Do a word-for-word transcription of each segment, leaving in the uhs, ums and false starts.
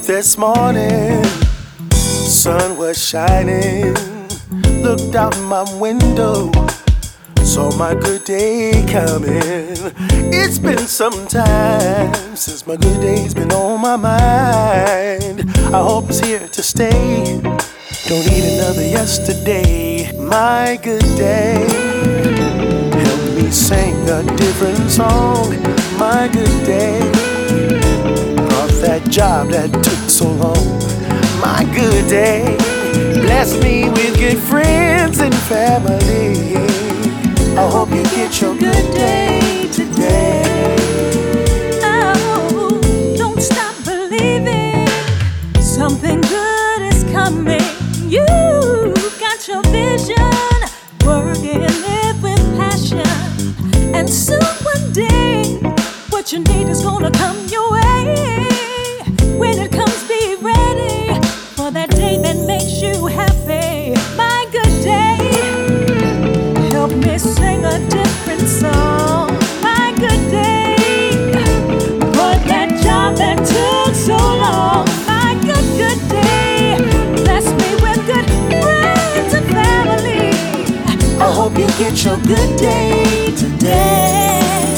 This morning, sun was shining. Looked out my window, saw my good day coming. It's been some time since my good day's been on my mind. I hope it's here to stay. Don't need another yesterday. My good day, help me sing a different song. My good day, brought that job that took so long. My good day, bless me with good friends and family. I hope you get your good day today. Oh, don't stop believing something good is coming. You've got your vision, working it with passion. And soon one day, what you need is gonna come your way. When it comes, be ready for that day that makes you happy. My good day, help me sing a different song. My good day, for that job that took so long. My good, good day, bless me with good friends and family. I hope you get your good day today.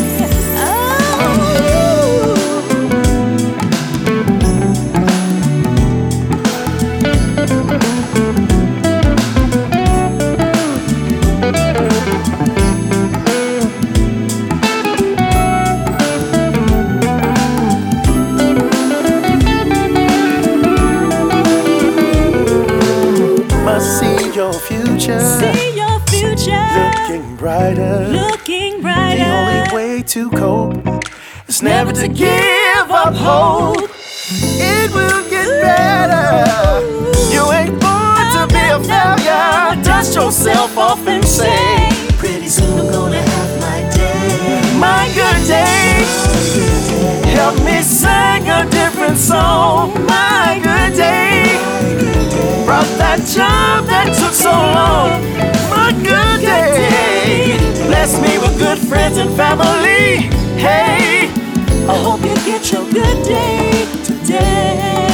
See your future, see your future, looking brighter, looking brighter. The only way to cope is never to give up hope. It will get better. You ain't born to be a failure. Dust yourself off and say, pretty soon I'm gonna have my day. My good day, help me sing a different song. My good day, brought that job that took so long. My good day, bless me with good friends and family. Hey, I hope you get your good day today.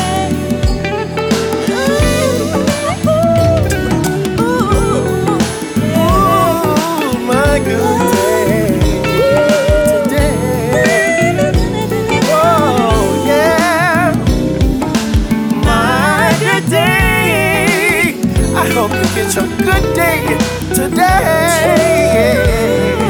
Ooh, my good day today. Oh yeah, my good day. I hope you get your good day today.